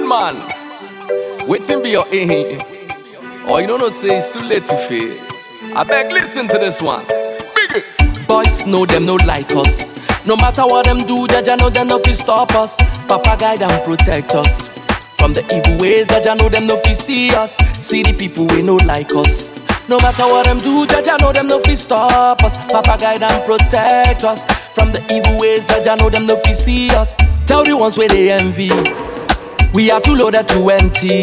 man, waiting be your aim. Or you don't know, say it's too late to fail. I beg, listen to this one. Big it. Boys know them no like us. No matter what them do, Jaja know them no fi stop us. Papa guide and protect us from the evil ways. Jaja know them no fi see us. See the people we no like us. No matter what them do, Jaja know them no fi stop us. Papa guide and protect us from the evil ways. Jaja know them no fi see us. Tell the ones where they envy, we are too loaded to empty.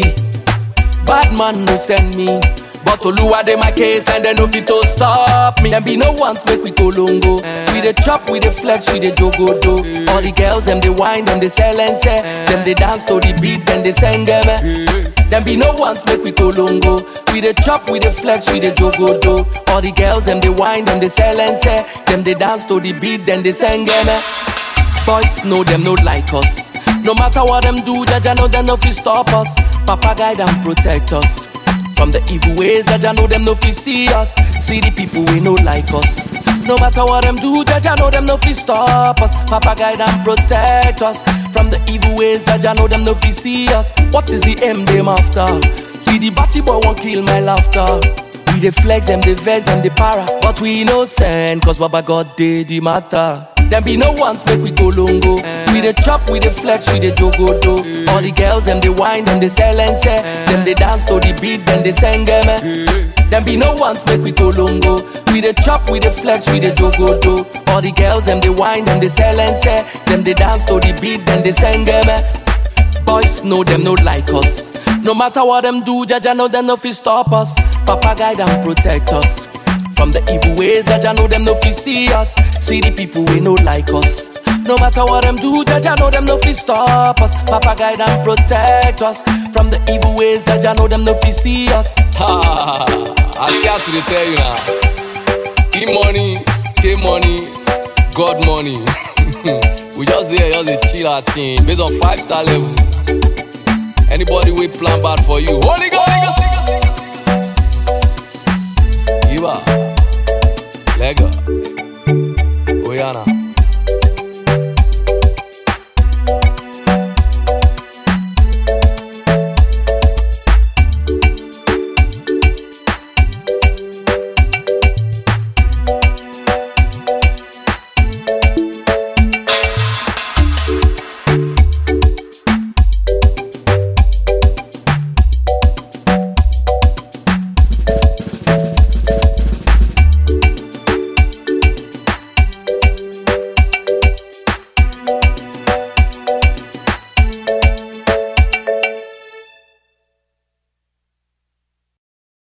Bad man no send me, but Oluwa dey my case and they no fit to stop me. Them be no ones make we go longo. We dey chop, we dey flex, we dey jogodo. All the girls them they whine, them they sell and say. Them they dance to the beat, then they sing them. Them be no ones make we go longo. We dey chop, we dey flex, we dey jogodo. All the girls them they whine, them they sell and say. Them they dance to the beat, then they sing them. Boys know them no like us. No matter what them do, Jaja know them no fi stop us. Papa guide and protect us from the evil ways. Jaja know them no fi see us. See the people we no like us. No matter what them do, Jaja know them no fi stop us. Papa guide and protect us from the evil ways. Jaja know them no fi see us. What is the aim them after? See the batty boy won't kill my laughter. We dey flex them, they vex them, they para, but we innocent, cause Baba God did the matter. Them be no ones make we go longo. We dey chop, we dey flex, we dey jogodo. All the girls them they whine, them they sell and say. Them they dance to the beat, then they sing them. Them be no ones make we go longo. We dey chop, we dey flex, we dey jogodo. All the girls them they whine, them they sell and say. Them they dance to the beat, then they sing them. Boys know them no like us. No matter what them do, Jaja know them no fi stop us. Papa guide and protect us from the evil ways. Jaja know them no fi see us. See the people we no like us. No matter what them do, Jaja know them no fi stop us. Papa guide and protect us from the evil ways. Jaja know them no fi see us. Ha! I scarce to tell you now. E-money, K-money, God money. We just here, just a chill our team based on 5-star level. Anybody we plan bad for you, Holy Ghost! Give up. Lego. Oyana.